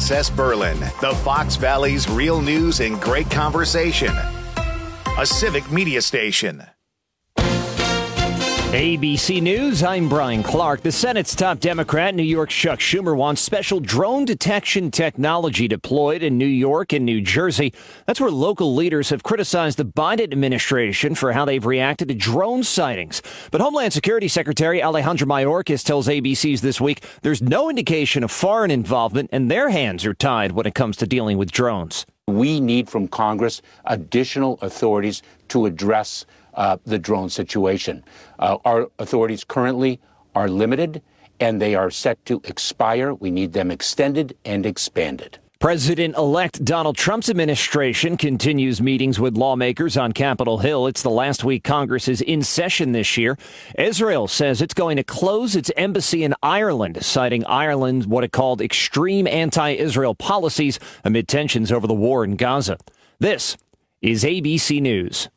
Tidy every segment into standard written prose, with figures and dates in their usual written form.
WISS Berlin, the Fox Valley's real news and great conversation. A civic media station. ABC News, I'm Brian Clark. The Senate's top Democrat, New York's Chuck Schumer, wants special drone detection technology deployed in New York and New Jersey. That's where local leaders have criticized the Biden administration for how they've reacted to drone sightings. But Homeland Security Secretary Alejandro Mayorkas tells ABC's This Week there's no indication of foreign involvement and their hands are tied when it comes to dealing with drones. We need from Congress additional authorities to address the drone situation. Our authorities currently are limited and they are set to expire. We need them extended and expanded. President-elect Donald Trump's administration continues meetings with lawmakers on Capitol Hill. It's the last week Congress is in session this year. Israel says it's going to close its embassy in Ireland, citing Ireland's what it called extreme anti-Israel policies amid tensions over the war in Gaza. This is ABC News.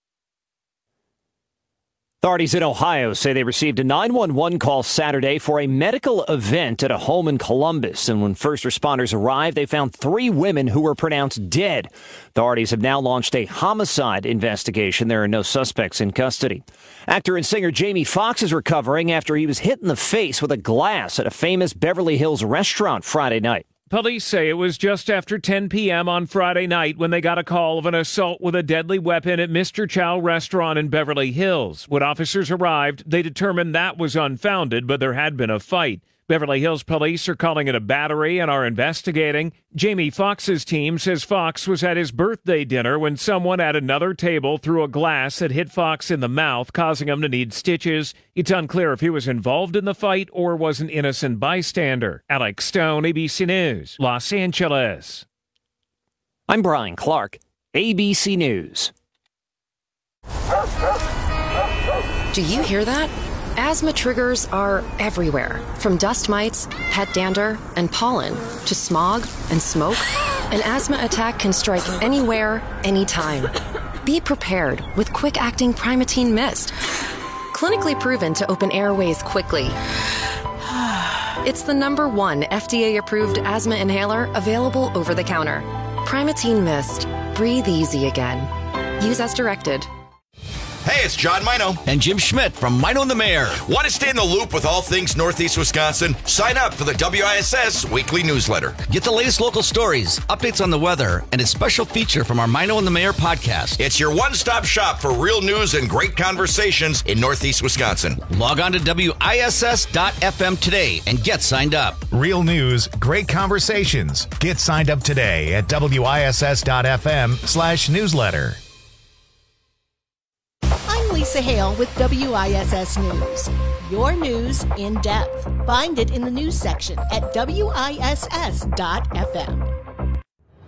Authorities in Ohio say they received a 911 call Saturday for a medical event at a home in Columbus. And when first responders arrived, they found 3 women who were pronounced dead. Authorities have now launched a homicide investigation. There are no suspects in custody. Actor and singer Jamie Foxx is recovering after he was hit in the face with a glass at a famous Beverly Hills restaurant Friday night. Police say it was just after 10 p.m. on Friday night when they got a call of an assault with a deadly weapon at Mr. Chow restaurant in Beverly Hills. When officers arrived, they determined that was unfounded, but there had been a fight. Beverly Hills police are calling it a battery and are investigating. Jamie Foxx's team says Foxx was at his birthday dinner when someone at another table threw a glass that hit Foxx in the mouth, causing him to need stitches. It's unclear if he was involved in the fight or was an innocent bystander. Alex Stone, ABC News, Los Angeles. I'm Brian Clark, ABC News. Do you hear that? Asthma triggers are everywhere, from dust mites, pet dander, and pollen, to smog and smoke. An asthma attack can strike anywhere, anytime. Be prepared with quick-acting Primatene Mist. Clinically proven to open airways quickly. It's the #1 FDA-approved asthma inhaler available over the counter. Primatene Mist. Breathe easy again. Use as directed. Hey, it's John Mino. And Jim Schmidt from Mino and the Mayor. Want to stay in the loop with all things Northeast Wisconsin? Sign up for the WISS weekly newsletter. Get the latest local stories, updates on the weather, and a special feature from our Mino and the Mayor podcast. It's your one-stop shop for real news and great conversations in Northeast Wisconsin. Log on to WISS.FM today and get signed up. Real news, great conversations. Get signed up today at WISS.FM/newsletter. Lisa Hale with WISS News. Your news in depth. Find it in the news section at WISS.FM.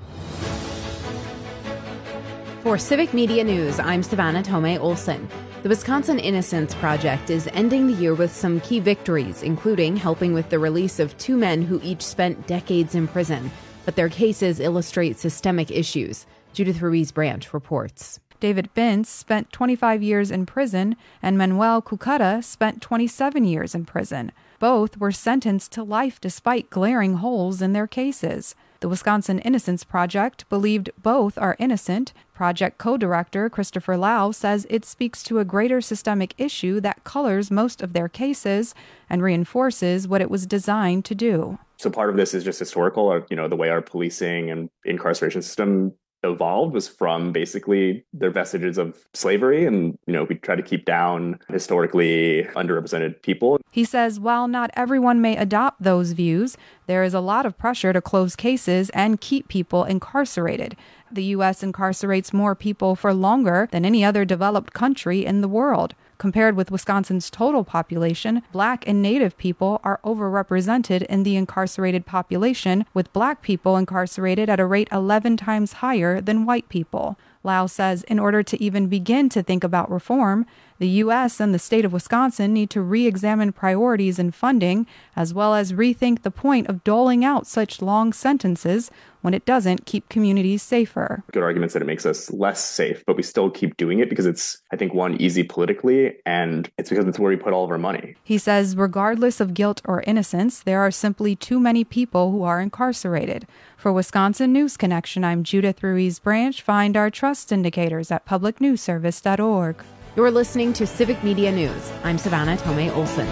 For Civic Media News, I'm Savannah Tomei Olson. The Wisconsin Innocence Project is ending the year with some key victories, including helping with the release of 2 men who each spent decades in prison. But their cases illustrate systemic issues. Judith Ruiz-Branch reports. David Bintz spent 25 years in prison, and Manuel Cucata spent 27 years in prison. Both were sentenced to life despite glaring holes in their cases. The Wisconsin Innocence Project believed both are innocent. Project co-director Christopher Lau says it speaks to a greater systemic issue that colors most of their cases and reinforces what it was designed to do. So part of this is just historical, the way our policing and incarceration system evolved was from basically their vestiges of slavery. And, we try to keep down historically underrepresented people. He says while not everyone may adopt those views, there is a lot of pressure to close cases and keep people incarcerated. The U.S. incarcerates more people for longer than any other developed country in the world. Compared with Wisconsin's total population, Black and Native people are overrepresented in the incarcerated population, with Black people incarcerated at a rate 11 times higher than white people. Lau says in order to even begin to think about reform, the U.S. and the state of Wisconsin need to re-examine priorities and funding, as well as rethink the point of doling out such long sentences when it doesn't keep communities safer. Good arguments that it makes us less safe, but we still keep doing it because it's, I think, one, easy politically, and it's because it's where we put all of our money. He says regardless of guilt or innocence, there are simply too many people who are incarcerated. For Wisconsin News Connection, I'm Judith Ruiz Branch. Find our trust indicators at publicnewsservice.org. You're listening to Civic Media News. I'm Savannah Tomei Olson.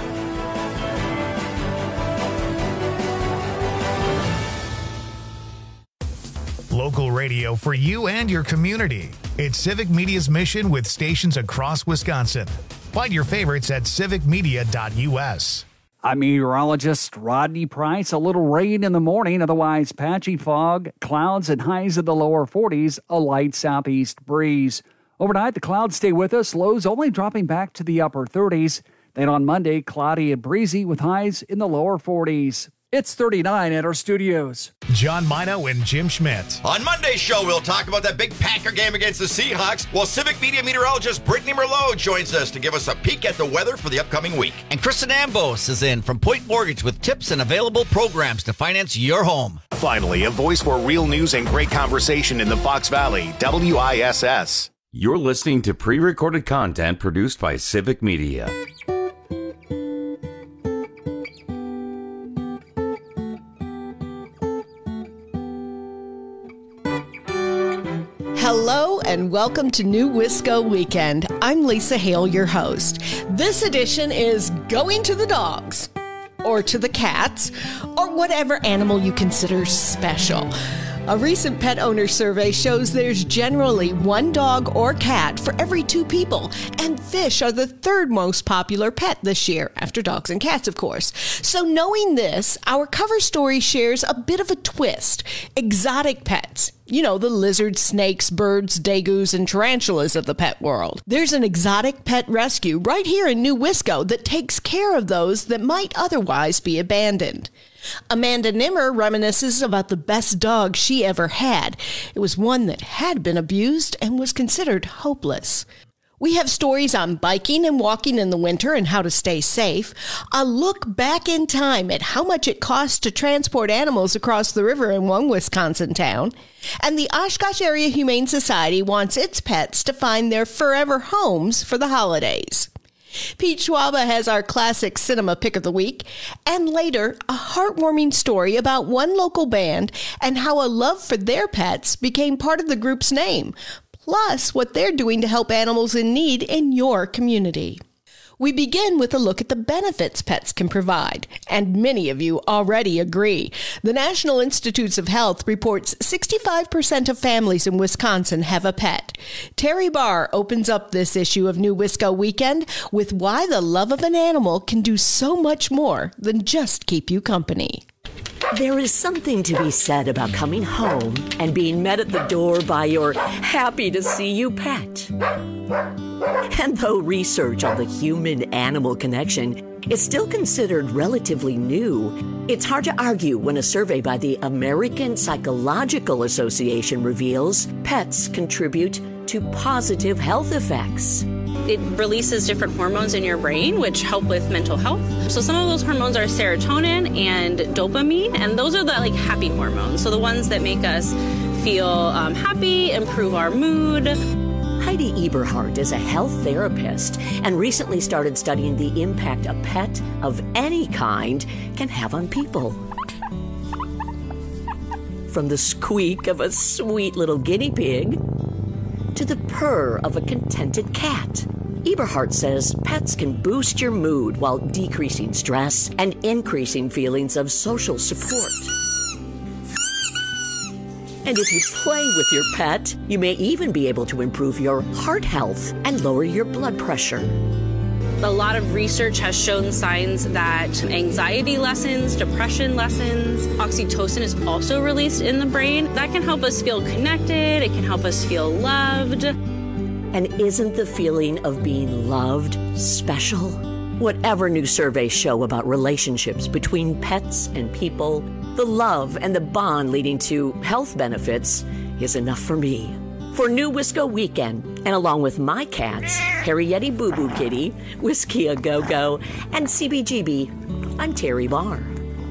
Local radio for you and your community. It's Civic Media's mission with stations across Wisconsin. Find your favorites at civicmedia.us. I'm meteorologist Rodney Price. A little rain in the morning, otherwise patchy fog, clouds and highs in the lower 40s, a light southeast breeze. Overnight, the clouds stay with us, lows only dropping back to the upper 30s. Then on Monday, cloudy and breezy with highs in the lower 40s. It's 39 at our studios. John Mino and Jim Schmidt. On Monday's show, we'll talk about that big Packer game against the Seahawks, while Civic Media meteorologist Brittany Merlot joins us to give us a peek at the weather for the upcoming week. And Kristen Ambos is in from Point Mortgage with tips and available programs to finance your home. Finally, a voice for real news and great conversation in the Fox Valley, WISS. You're listening to pre-recorded content produced by Civic Media. Hello and welcome to New Wisco Weekend. I'm Lisa Hale, your host. This edition is Going to the Dogs, or to the cats, or whatever animal you consider special. A recent pet owner survey shows there's generally one dog or cat for every two people, and fish are the third most popular pet this year, after dogs and cats, of course. So knowing this, our cover story shares a bit of a twist. Exotic pets. You know, the lizards, snakes, birds, degus, and tarantulas of the pet world. There's an exotic pet rescue right here in New Wisco that takes care of those that might otherwise be abandoned. Amanda Nimmer reminisces about the best dog she ever had. It was one that had been abused and was considered hopeless. We have stories on biking and walking in the winter and how to stay safe, a look back in time at how much it costs to transport animals across the river in one Wisconsin town, and the Oshkosh Area Humane Society wants its pets to find their forever homes for the holidays. Pete Schwaba has our classic cinema pick of the week, and later, a heartwarming story about one local band and how a love for their pets became part of the group's name, plus what they're doing to help animals in need in your community. We begin with a look at the benefits pets can provide, and many of you already agree. The National Institutes of Health reports 65% of families in Wisconsin have a pet. Terry Barr opens up this issue of New Wisco Weekend with why the love of an animal can do so much more than just keep you company. There is something to be said about coming home and being met at the door by your happy-to-see-you pet. And though research on the human-animal connection is still considered relatively new, it's hard to argue when a survey by the American Psychological Association reveals pets contribute to positive health effects. It releases different hormones in your brain, which help with mental health. So some of those hormones are serotonin and dopamine, and those are the happy hormones. So the ones that make us feel happy, improve our mood. Heidi Eberhardt is a health therapist and recently started studying the impact a pet of any kind can have on people. From the squeak of a sweet little guinea pig to the purr of a contented cat, Eberhardt says pets can boost your mood while decreasing stress and increasing feelings of social support. And if you play with your pet, you may even be able to improve your heart health and lower your blood pressure. A lot of research has shown signs that anxiety lessens, depression lessens. Oxytocin is also released in the brain. That can help us feel connected. It can help us feel loved. And isn't the feeling of being loved special? Whatever new surveys show about relationships between pets and people, the love and the bond leading to health benefits is enough for me. for New Wisco Weekend. And along with my cats, Harry Yeti Boo Boo Kitty, Whiskey A Go Go, and CBGB, I'm Terry Barr.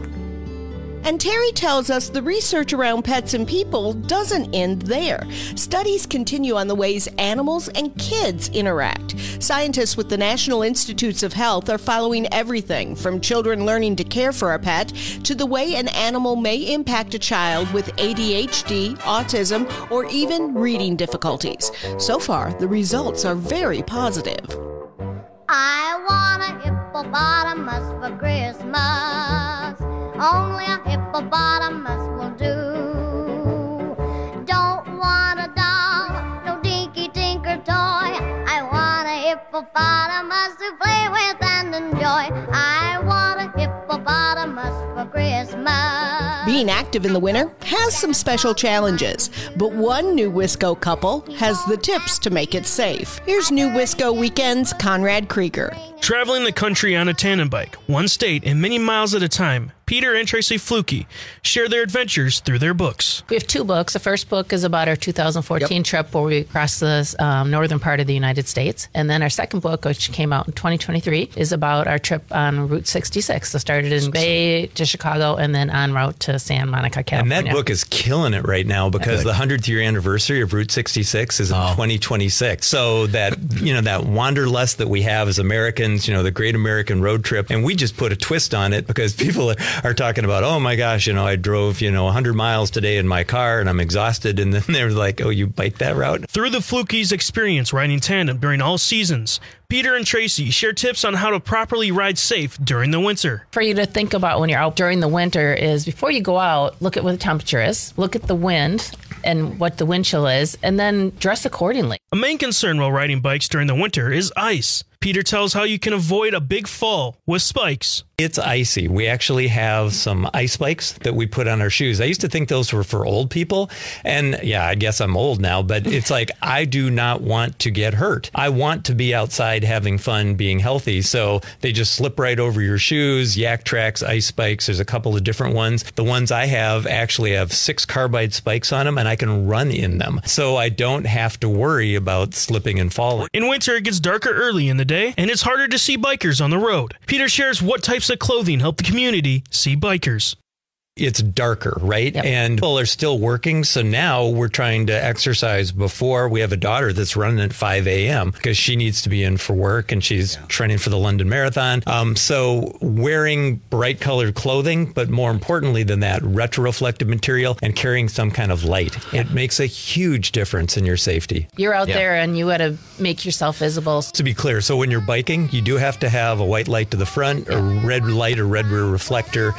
And Terry tells us the research around pets and people doesn't end there. Studies continue on the ways animals and kids interact. Scientists with the National Institutes of Health are following everything from children learning to care for a pet to the way an animal may impact a child with ADHD, autism, or even reading difficulties. So far, the results are very positive. I want a hippopotamus for Christmas. Only a hippopotamus will do. Don't want a doll, no dinky tinker toy. I want a hippopotamus to play with and enjoy. I want a hippopotamus for Christmas. Being active in the winter has some special challenges, but one New Wisco couple has the tips to make it safe. Here's New Wisco Weekend's Conrad Krieger. Traveling the country on a tandem bike, one state and many miles at a time, Peter and Tracy Fluke share their adventures through their books. We have two books. The first book is about our 2014 trip where we crossed the northern part of the United States. And then our second book, which came out in 2023, is about our trip on Route 66. So started in Bay to Chicago and then en route to San Monica, California. And that book is killing it right now because the 100th year anniversary of Route 66 is in 2026. So that, that wanderlust that we have as Americans, the great American road trip. And we just put a twist on it because people are talking about, oh my gosh, I drove, 100 miles today in my car and I'm exhausted. And then they're like, oh, you bike that route? Through the Flukes' experience riding tandem during all seasons, Peter and Tracy share tips on how to properly ride safe during the winter. For you to think about when you're out during the winter is before you go out, look at what the temperature is, look at the wind and what the wind chill is, and then dress accordingly. A main concern while riding bikes during the winter is ice. Peter tells how you can avoid a big fall with spikes. It's icy. We actually have some ice spikes that we put on our shoes. I used to think those were for old people. And yeah, I guess I'm old now, but it's like, I do not want to get hurt. I want to be outside having fun, being healthy. So they just slip right over your shoes. Yak Trax, ice spikes. There's a couple of different ones. The ones I have actually have 6 carbide spikes on them and I can run in them. So I don't have to worry about slipping and falling. In winter, it gets darker early in the day and it's harder to see bikers on the road. Peter shares what types of clothing help the community see bikers. It's darker, right? Yep. And people are still working. So now we're trying to exercise before. We have a daughter that's running at 5 a.m. because she needs to be in for work and she's training for the London Marathon. So wearing bright colored clothing, but more importantly than that, retroreflective material and carrying some kind of light. It makes a huge difference in your safety. You're out there and you got to make yourself visible. To be clear, so when you're biking, you do have to have a white light to the front, a red light or red rear reflector.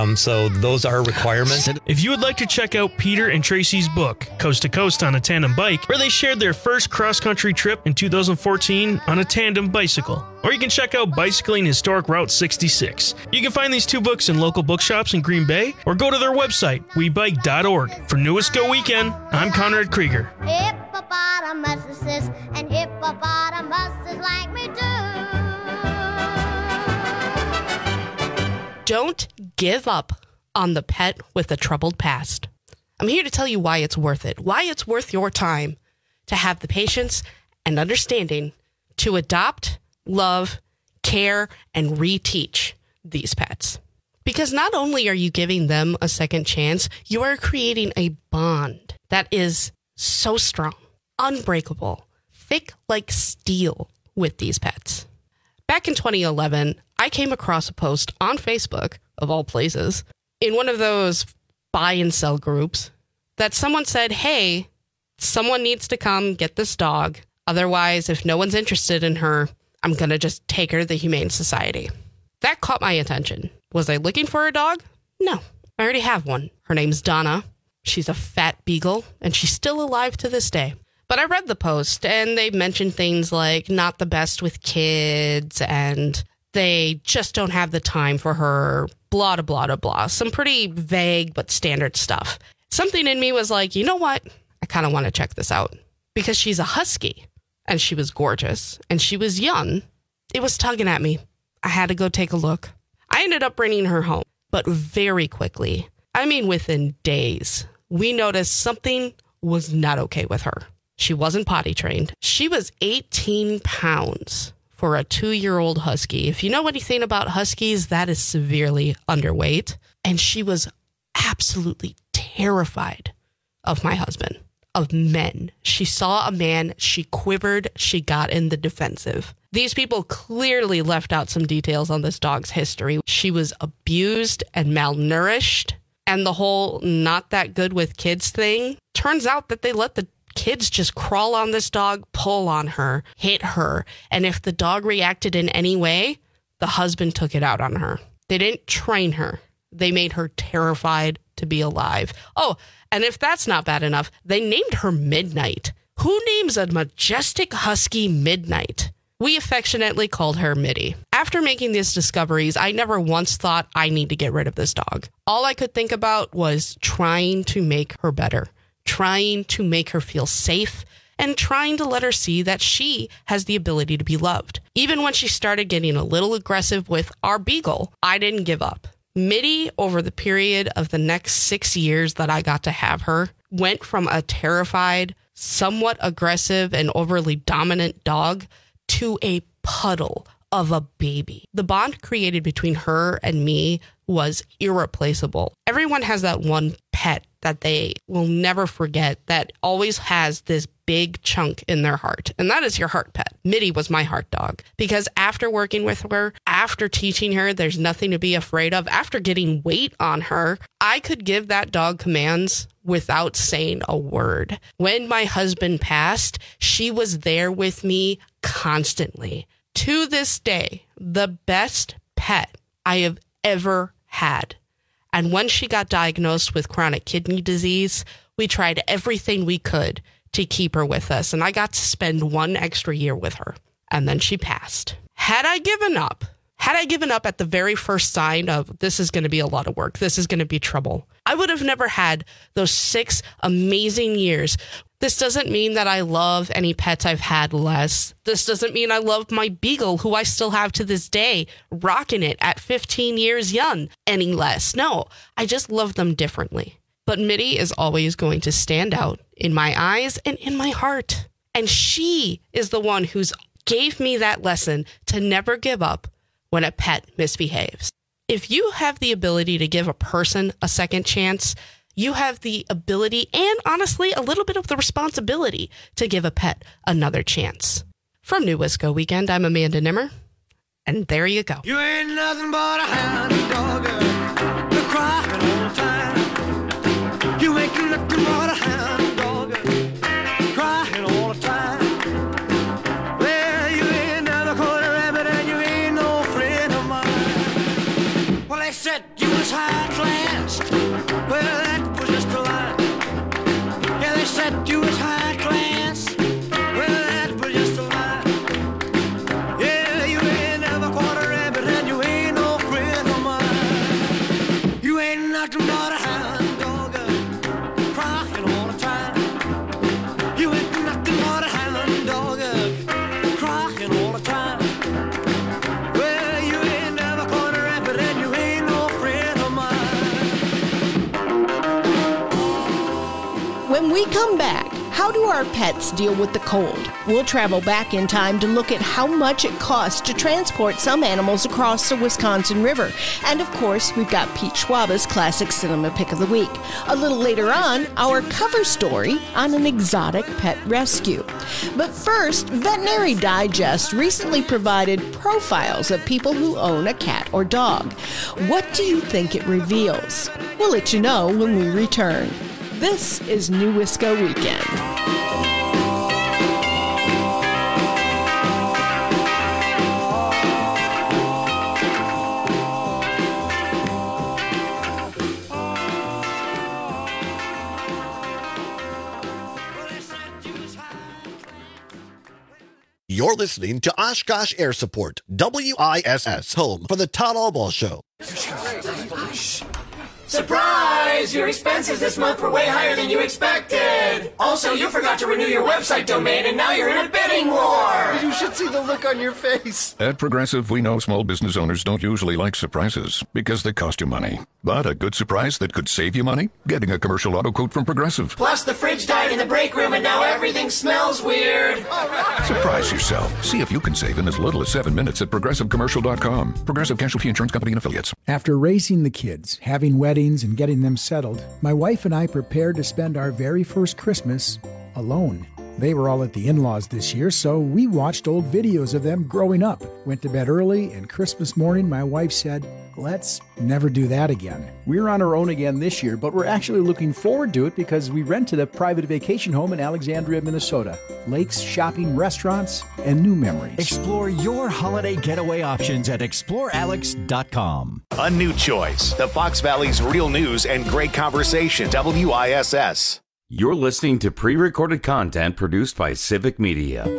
So those are requirements. If you would like to check out Peter and Tracy's book, Coast to Coast on a Tandem Bike, where they shared their first cross-country trip in 2014 on a tandem bicycle, or you can check out Bicycling Historic Route 66. You can find these two books in local bookshops in Green Bay, or go to their website, webike.org. For New Wisco Weekend, I'm Conrad Krieger. Hippopotamuses and hippopotamuses like me do. Don't give up on the pet with a troubled past. I'm here to tell you why it's worth it, why it's worth your time to have the patience and understanding to adopt, love, care, and reteach these pets. Because not only are you giving them a second chance, you are creating a bond that is so strong, unbreakable, thick like steel with these pets. Back in 2011, I came across a post on Facebook, of all places, in one of those buy and sell groups that someone said, hey, someone needs to come get this dog. Otherwise, if no one's interested in her, I'm going to just take her to the Humane Society. That caught my attention. Was I looking for a dog? No, I already have one. Her name's Donna. She's a fat beagle, and she's still alive to this day. But I read the post, and they mentioned things like not the best with kids, and they just don't have the time for her, blah, blah, blah, blah. Some pretty vague but standard stuff. Something in me was like, you know what? I kind of want to check this out. Because she's a husky, and she was gorgeous, and she was young. It was tugging at me. I had to go take a look. I ended up bringing her home, but very quickly, I mean within days, we noticed something was not okay with her. She wasn't potty trained. She was 18 pounds for a 2-year-old husky. If you know anything about huskies, that is severely underweight. And she was absolutely terrified of my husband, of men. She saw a man, she quivered, she got in the defensive. These people clearly left out some details on this dog's history. She was abused and malnourished, and the whole not that good with kids thing. Turns out that they let the kids just crawl on this dog, pull on her, hit her. And if the dog reacted in any way, the husband took it out on her. They didn't train her. They made her terrified to be alive. Oh, and if that's not bad enough, they named her Midnight. Who names a majestic husky Midnight? We affectionately called her Mitty. After making these discoveries, I never once thought I need to get rid of this dog. All I could think about was trying to make her better, trying to make her feel safe, and trying to let her see that she has the ability to be loved. Even when she started getting a little aggressive with our beagle, I didn't give up. Mitty, over the period of the next 6 years that I got to have her, went from a terrified, somewhat aggressive, and overly dominant dog to a puddle of a baby. The bond created between her and me was irreplaceable. Everyone has that one pet that they will never forget that always has this big chunk in their heart. And that is your heart pet. Mitty was my heart dog because after working with her, after teaching her there's nothing to be afraid of, after getting weight on her, I could give that dog commands without saying a word. When my husband passed, she was there with me constantly. To this day, the best pet I have ever had. And when she got diagnosed with chronic kidney disease, we tried everything we could to keep her with us. And I got to spend 1 extra year with her. And then she passed. Had I given up at the very first sign of this is going to be a lot of work, this is going to be trouble, I would have never had those 6 amazing years. This doesn't mean that I love any pets I've had less. This doesn't mean I love my beagle, who I still have to this day, rocking it at 15 years young, any less. No, I just love them differently. But Mitty is always going to stand out in my eyes and in my heart. And she is the one who's gave me that lesson to never give up when a pet misbehaves. If you have the ability to give a person a second chance, you have the ability and honestly a little bit of the responsibility to give a pet another chance. From New Wisco Weekend, I'm Amanda Nimmer, and there you go. You ain't nothing but a hound dog, you're crying all the time. You ain't nothing but a hound dog, crying all the time. Well, you ain't never caught a rabbit and you ain't no friend of mine. Well, they said you was high class. Well, that was just a lie. Yeah, they said you was high class. Well, that was just a lie. Yeah, you ain't never caught a rabbit and you ain't no friend of mine. You ain't nothing but a hound dog, crying all the time. You ain't nothing but a hound dog, crying all the time. Well, you ain't never caught a rabbit and you ain't no friend of mine. When we come back, how do our pets deal with the cold? We'll travel back in time to look at how much it costs to transport some animals across the Wisconsin River. And of course, we've got Pete Schwaba's classic cinema pick of the week. A little later on, our cover story on an exotic pet rescue. But first, Veterinary Digest recently provided profiles of people who own a cat or dog. What do you think it reveals? We'll let you know when we return. This is New Wisco Weekend. You're listening to Oshkosh Air Support, WISS, home for the Todd Albaugh Show. Surprise! Your expenses this month were way higher than you expected. Also, you forgot to renew your website domain, and now you're in a bidding war. You should see the look on your face. At Progressive, we know small business owners don't usually like surprises because they cost you money. But a good surprise that could save you money? Getting a commercial auto quote from Progressive. Plus, the fridge died in the break room, and now everything smells weird. Surprise yourself. See if you can save in as little as 7 minutes at ProgressiveCommercial.com. Progressive Casualty Insurance Company and Affiliates. After raising the kids, having weddings, and getting them settled, my wife and I prepared to spend our very first Christmas alone. They were all at the in-laws this year, so we watched old videos of them growing up, went to bed early, and Christmas morning my wife said, "Let's never do that again." We're on our own again this year, but we're actually looking forward to it because we rented a private vacation home in Alexandria, Minnesota. Lakes, shopping, restaurants, and new memories. Explore your holiday getaway options at explorealex.com. A new choice. The Fox Valley's real news and great conversation. WISS. You're listening to pre-recorded content produced by Civic Media.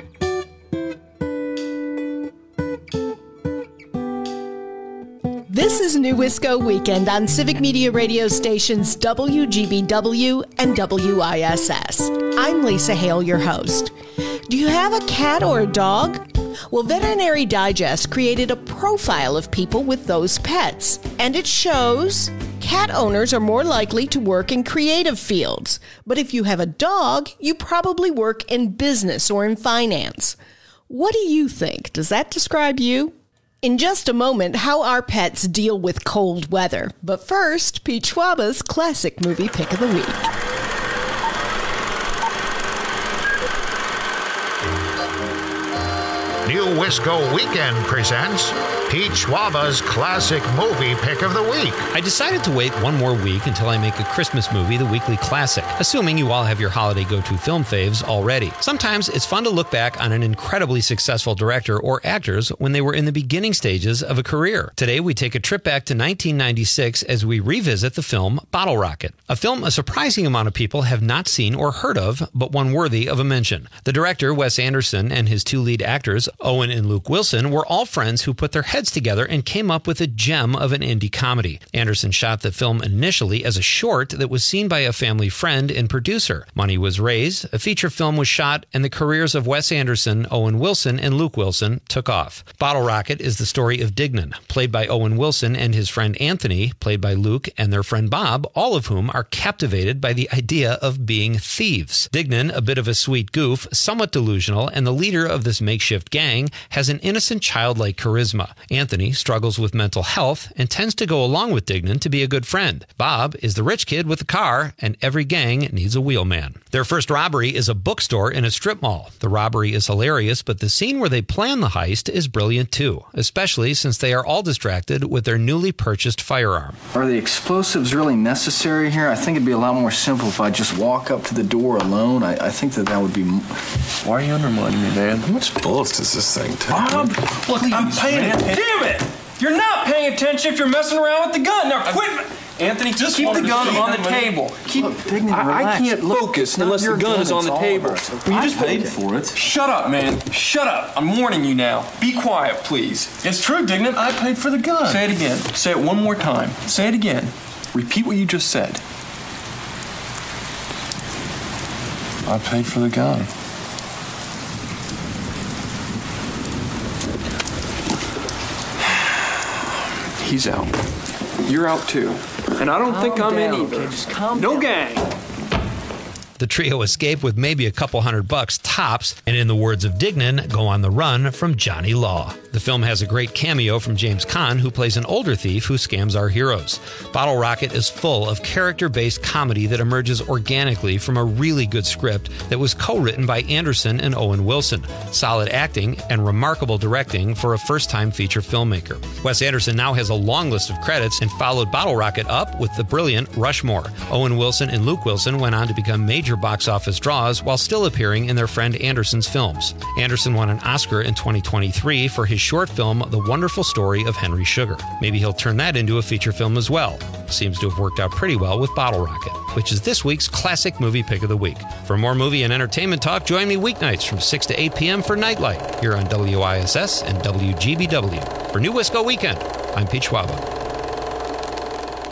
This is New Wisco Weekend on Civic Media radio stations WGBW and WISS. I'm Lisa Hale, your host. Do you have a cat or a dog? Well, Veterinary Digest created a profile of people with those pets, and it shows cat owners are more likely to work in creative fields. But if you have a dog, you probably work in business or in finance. What do you think? Does that describe you? In just a moment, how our pets deal with cold weather. But first, Pete Schwaba's classic movie pick of the week. New Wisco Weekend presents Pete Schwaba's classic movie pick of the week. I decided to wait one more week until I make a Christmas movie the weekly classic, assuming you all have your holiday go-to film faves already. Sometimes it's fun to look back on an incredibly successful director or actors when they were in the beginning stages of a career. Today we take a trip back to 1996 as we revisit the film Bottle Rocket, a film a surprising amount of people have not seen or heard of, but one worthy of a mention. The director, Wes Anderson, and his two lead actors, Owen and Luke Wilson, were all friends who put their heads together and came up with a gem of an indie comedy. Anderson shot the film initially as a short that was seen by a family friend and producer. Money was raised, a feature film was shot, and the careers of Wes Anderson, Owen Wilson, and Luke Wilson took off. Bottle Rocket is the story of Dignan, played by Owen Wilson, and his friend Anthony, played by Luke, and their friend Bob, all of whom are captivated by the idea of being thieves. Dignan, a bit of a sweet goof, somewhat delusional, and the leader of this makeshift gang, has an innocent childlike charisma. Anthony struggles with mental health and tends to go along with Dignan to be a good friend. Bob is the rich kid with a car, and every gang needs a wheelman. Their first robbery is a bookstore in a strip mall. The robbery is hilarious, but the scene where they plan the heist is brilliant too, especially since they are all distracted with their newly purchased firearm. Are the explosives really necessary here? I think it'd be a lot more simple if I just walk up to the door alone. I think that would be... Why are you undermining me, man? How much bullets does this thing take? Bob, look, I'm paying attention. Damn it! You're not paying attention if you're messing around with the gun. Now quit. Anthony, just keep the gun on the table. I can't focus unless the gun is on the table. You just paid for it. Shut up, man. Shut up. I'm warning you now. Be quiet, please. It's true, Dignan. I paid for the gun. Say it again. Say it one more time. Say it again. Repeat what you just said. I paid for the gun. He's out. You're out too. And I don't think I'm in either. Just calm down. No gang. The trio escape with maybe a couple $100 tops, and in the words of Dignan, go on the run from Johnny Law. The film has a great cameo from James Caan, who plays an older thief who scams our heroes. Bottle Rocket is full of character-based comedy that emerges organically from a really good script that was co-written by Anderson and Owen Wilson. Solid acting and remarkable directing for a first-time feature filmmaker. Wes Anderson now has a long list of credits and followed Bottle Rocket up with the brilliant Rushmore. Owen Wilson and Luke Wilson went on to become major box office draws while still appearing in their friend Anderson's films. Anderson won an Oscar in 2023 for his short film The Wonderful Story of Henry Sugar. Maybe he'll turn that into a feature film as well. Seems to have worked out pretty well with Bottle Rocket, which is this week's classic movie pick of the week. For more movie and entertainment talk, join me weeknights from 6 to 8 p.m. for Nightlight here on WISS and WGBW. For New Wisco Weekend, I'm Pete Schwaba.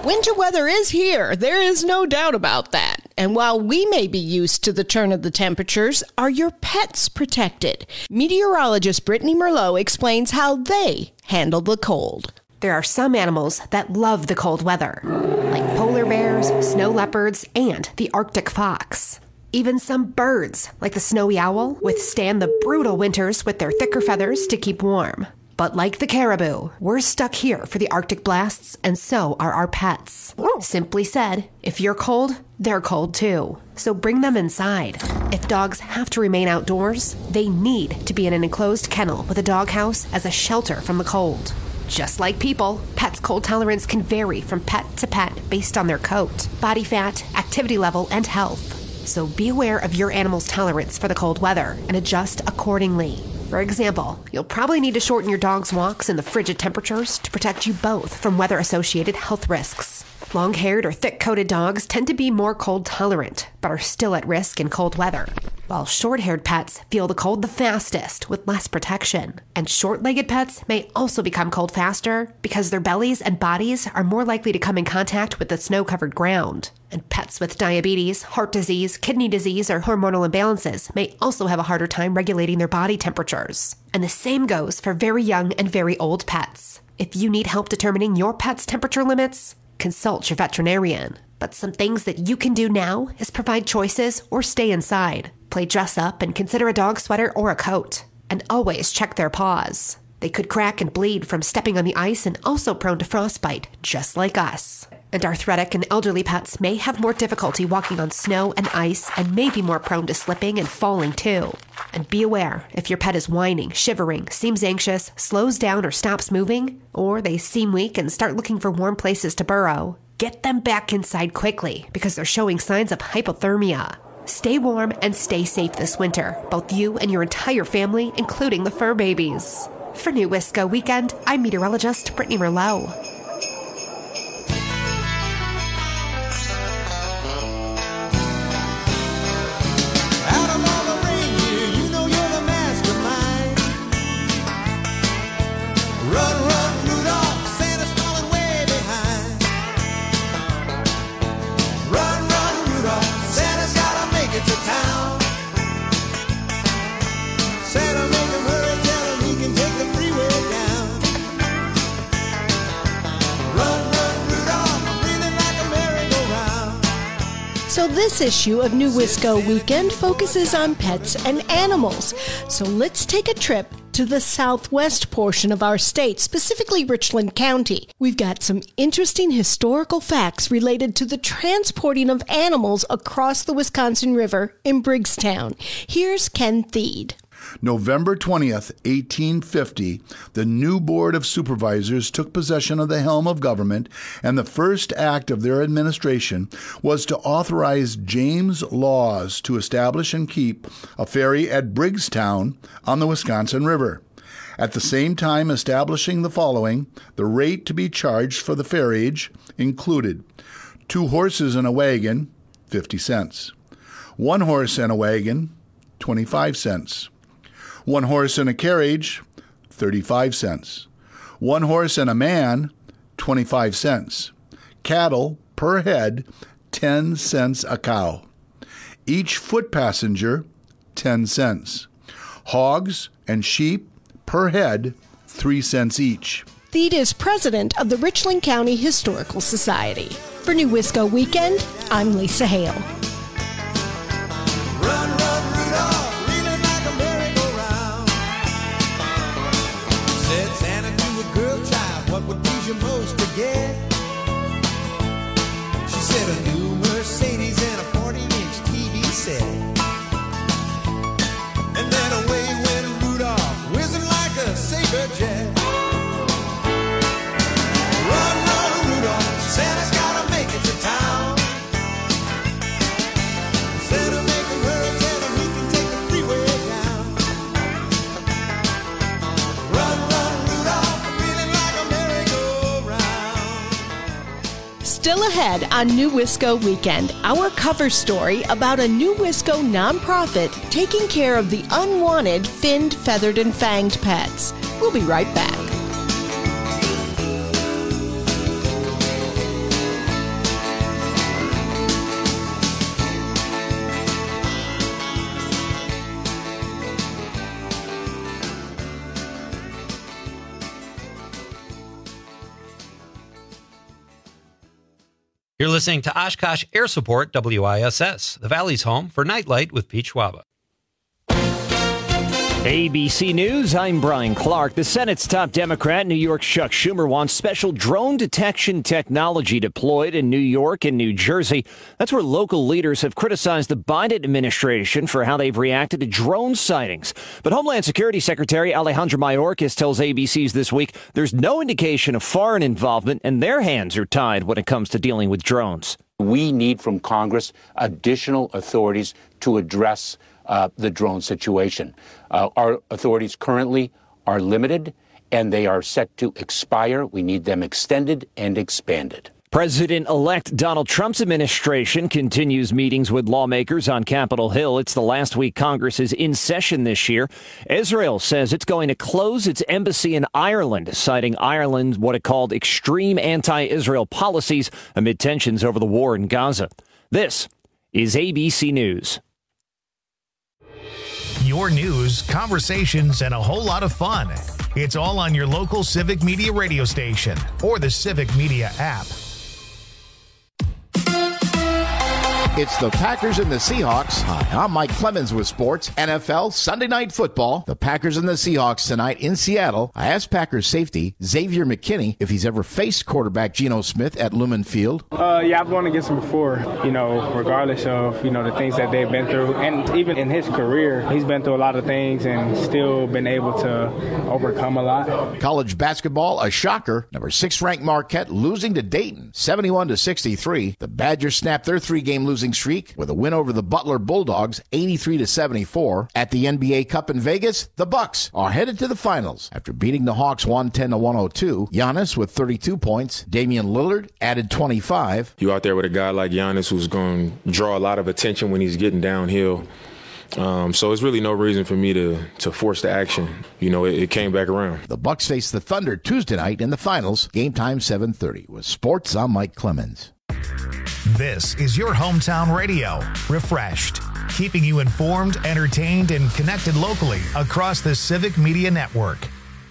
Winter weather is here. There is no doubt about that. And while we may be used to the turn of the temperatures, are your pets protected? Meteorologist Brittany Merlot explains how they handle the cold. There are some animals that love the cold weather, like polar bears, snow leopards, and the Arctic fox. Even some birds, like the snowy owl, withstand the brutal winters with their thicker feathers to keep warm. But like the caribou, we're stuck here for the Arctic blasts, and so are our pets. Simply said, if you're cold, they're cold too. So bring them inside. If dogs have to remain outdoors, they need to be in an enclosed kennel with a doghouse as a shelter from the cold. Just like people, pets' cold tolerance can vary from pet to pet based on their coat, body fat, activity level, and health. So be aware of your animal's tolerance for the cold weather and adjust accordingly. For example, you'll probably need to shorten your dog's walks in the frigid temperatures to protect you both from weather-associated health risks. Long-haired or thick-coated dogs tend to be more cold tolerant, but are still at risk in cold weather, while short-haired pets feel the cold the fastest with less protection. And short-legged pets may also become cold faster because their bellies and bodies are more likely to come in contact with the snow-covered ground. And pets with diabetes, heart disease, kidney disease, or hormonal imbalances may also have a harder time regulating their body temperatures. And the same goes for very young and very old pets. If you need help determining your pet's temperature limits, consult your veterinarian. But some things that you can do now is provide choices or stay inside. Play dress up and consider a dog sweater or a coat. And always check their paws. They could crack and bleed from stepping on the ice and also prone to frostbite, just like us. And arthritic and elderly pets may have more difficulty walking on snow and ice and may be more prone to slipping and falling too. And be aware if your pet is whining, shivering, seems anxious, slows down or stops moving, or they seem weak and start looking for warm places to burrow. Get them back inside quickly because they're showing signs of hypothermia. Stay warm and stay safe this winter, both you and your entire family, including the fur babies. For New Wisco Weekend, I'm meteorologist Brittany Merlot. So this issue of New Wisco Weekend focuses on pets and animals. So let's take a trip to the southwest portion of our state, specifically Richland County. We've got some interesting historical facts related to the transporting of animals across the Wisconsin River in Briggstown. Here's Ken Thied. November 20th, 1850, the new Board of Supervisors took possession of the helm of government, and the first act of their administration was to authorize James Laws to establish and keep a ferry at Briggstown on the Wisconsin River. At the same time establishing the following, the rate to be charged for the ferriage included 2 horses and a wagon, 50 cents. 1 horse and a wagon, 25 cents. 1 horse and a carriage, 35 cents. 1 horse and a man, 25 cents. Cattle per head, 10 cents a cow. Each foot passenger, 10 cents. Hogs and sheep per head, 3 cents each. Thied is president of the Richland County Historical Society. For New Wisco Weekend, I'm Lisa Hale. Run, run, Rudolph, reeling like a merry-go-round. Said Santa to a girl child, what would please you most to get? She said a new Mercedes and a 40-inch TV set. And then away went Rudolph, whizzing like a saber jet. Run, run, Rudolph, Santa's gotta make it to town. Santa make him hurry, tell him he can take the freeway down. Run, run, Rudolph, feeling like a merry-go-round. Still ahead on New Wisco Weekend, our cover story about a New Wisco nonprofit taking care of the unwanted finned, feathered, and fanged pets. We'll be right back. You're listening to Oshkosh Air Support WISS, the Valley's home for Nightlight with Pete Schwaba. ABC News, I'm Brian Clark. The Senate's top Democrat, New York's Chuck Schumer, wants special drone detection technology deployed in New York and New Jersey. That's where local leaders have criticized the Biden administration for how they've reacted to drone sightings. But Homeland Security Secretary Alejandro Mayorkas tells ABC's This Week there's no indication of foreign involvement and their hands are tied when it comes to dealing with drones. We need from Congress additional authorities to address the drone situation. Our authorities currently are limited, and they are set to expire. We need them extended and expanded. President-elect Donald Trump's administration continues meetings with lawmakers on Capitol Hill. It's the last week Congress is in session this year. Israel says it's going to close its embassy in Ireland, citing Ireland's what it called extreme anti-Israel policies amid tensions over the war in Gaza. This is ABC News. Your news, conversations, and a whole lot of fun. It's all on your local Civic Media radio station or the Civic Media app. It's the Packers and the Seahawks. Hi, I'm Mike Clemens with sports. NFL Sunday Night Football. The Packers and the Seahawks tonight in Seattle. I asked Packers safety Xavier McKinney if he's ever faced quarterback Geno Smith at Lumen Field. Yeah, I've gone against him before, regardless of, the things that they've been through. And even in his career, he's been through a lot of things and still been able to overcome a lot. College basketball, a shocker. Number 6 ranked Marquette losing to Dayton, 71-63. The Badgers snapped their 3-game losing streak with a win over the Butler Bulldogs, 83-74. At the NBA Cup in Vegas, the Bucks are headed to the finals after beating the Hawks 110-102. Giannis with 32 points. Damian Lillard added 25. You out there with a guy like Giannis who's going to draw a lot of attention when he's getting downhill. So it's really no reason for me to force the action. It came back around. The Bucks face the Thunder Tuesday night in the finals. Game time 7:30. With sports, I'm Mike Clemens. This is your hometown radio, refreshed, keeping you informed, entertained, and connected locally across the Civic Media Network.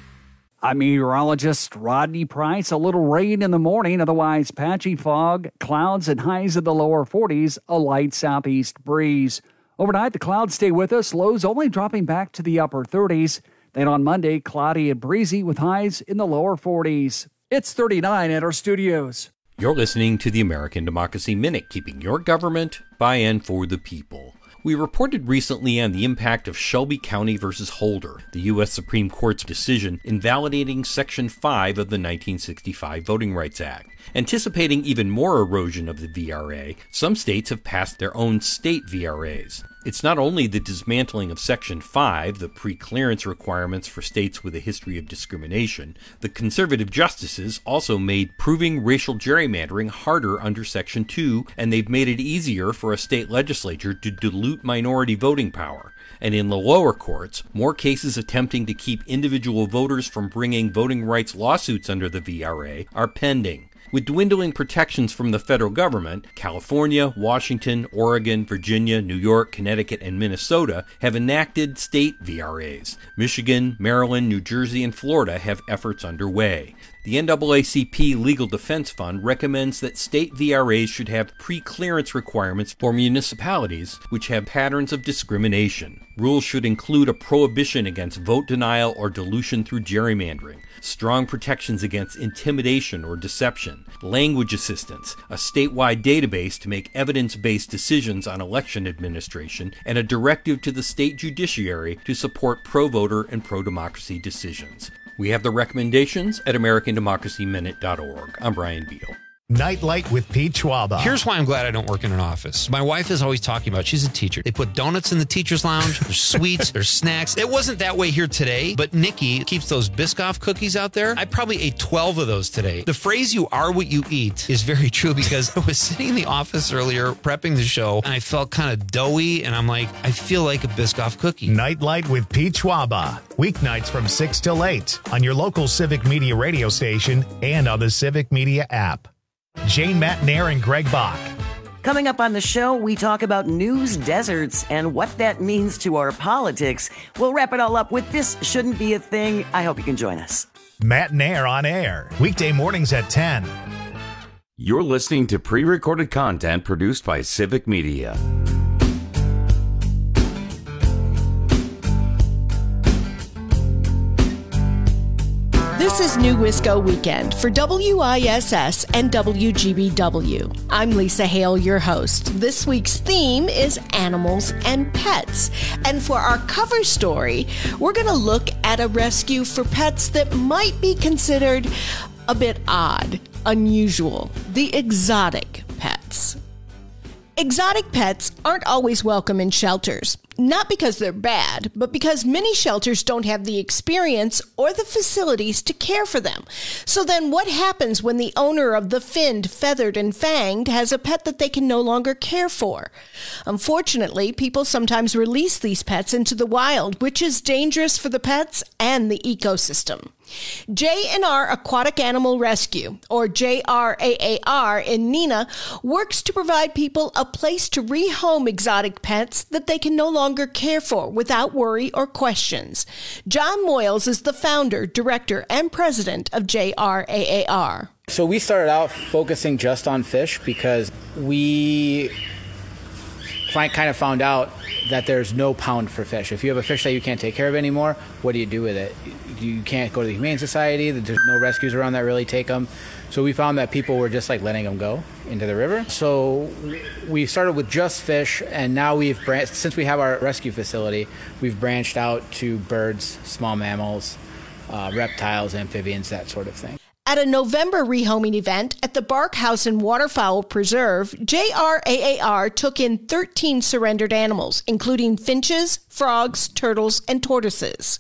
I'm meteorologist Rodney Price. A little rain in the morning, otherwise patchy fog, clouds and highs in the lower 40s, a light southeast breeze. Overnight, the clouds stay with us, lows only dropping back to the upper 30s. Then on Monday, cloudy and breezy with highs in the lower 40s. It's 39 at our studios. You're listening to the American Democracy Minute, keeping your government by and for the people. We reported recently on the impact of Shelby County versus Holder, the U.S. Supreme Court's decision invalidating Section 5 of the 1965 Voting Rights Act. Anticipating even more erosion of the VRA, some states have passed their own state VRAs. It's not only the dismantling of Section 5, the pre-clearance requirements for states with a history of discrimination. The conservative justices also made proving racial gerrymandering harder under Section 2, and they've made it easier for a state legislature to dilute minority voting power. And in the lower courts, more cases attempting to keep individual voters from bringing voting rights lawsuits under the VRA are pending. With dwindling protections from the federal government, California, Washington, Oregon, Virginia, New York, Connecticut, and Minnesota have enacted state VRAs. Michigan, Maryland, New Jersey, and Florida have efforts underway. The NAACP Legal Defense Fund recommends that state VRAs should have pre-clearance requirements for municipalities which have patterns of discrimination. Rules should include a prohibition against vote denial or dilution through gerrymandering, strong protections against intimidation or deception, language assistance, a statewide database to make evidence-based decisions on election administration, and a directive to the state judiciary to support pro-voter and pro-democracy decisions. We have the recommendations at AmericanDemocracyMinute.org. I'm Brian Beal. Nightlight with Pete Schwaba. Here's why I'm glad I don't work in an office. My wife is always talking about, she's a teacher. They put donuts in the teacher's lounge. There's sweets, there's snacks. It wasn't that way here today, but Nikki keeps those Biscoff cookies out there. I probably ate 12 of those today. The phrase, you are what you eat, is very true because I was sitting in the office earlier prepping the show and I felt kind of doughy and I'm like, I feel like a Biscoff cookie. Nightlight with Pete Schwaba. Weeknights from 6 till 8 on your local Civic Media radio station and on the Civic Media app. Jane Matnair and Greg Bach. Coming up on the show, we talk about news deserts and what that means to our politics. We'll wrap it all up with This Shouldn't Be a Thing. I hope you can join us. Matnair on air, weekday mornings at 10. You're listening to pre-recorded content produced by Civic Media. This is New Wisco Weekend for WISS and WGBW. I'm Lisa Hale, your host. This week's theme is animals and pets. And for our cover story, we're going to look at a rescue for pets that might be considered a bit odd, unusual, the exotic pets. Exotic pets aren't always welcome in shelters. Not because they're bad, but because many shelters don't have the experience or the facilities to care for them. So then what happens when the owner of the finned, feathered, and fanged has a pet that they can no longer care for? Unfortunately, people sometimes release these pets into the wild, which is dangerous for the pets and the ecosystem. J&R Aquatic Animal Rescue, or JRAAR in Neenah, works to provide people a place to rehome exotic pets that they can no longer care for without worry or questions. John Moyles is the founder, director, and president of JRAAR. So we started out focusing just on fish because we kind of found out that there's no pound for fish. If you have a fish that you can't take care of anymore, what do you do with it? You can't go to the Humane Society. There's no rescues around that really take them. So we found that people were just like letting them go into the river. So we started with just fish, and now since we have our rescue facility, we've branched out to birds, small mammals, reptiles, amphibians, that sort of thing. At a November rehoming event at the Barkhouse and Waterfowl Preserve, JRAAR took in 13 surrendered animals, including finches, frogs, turtles, and tortoises.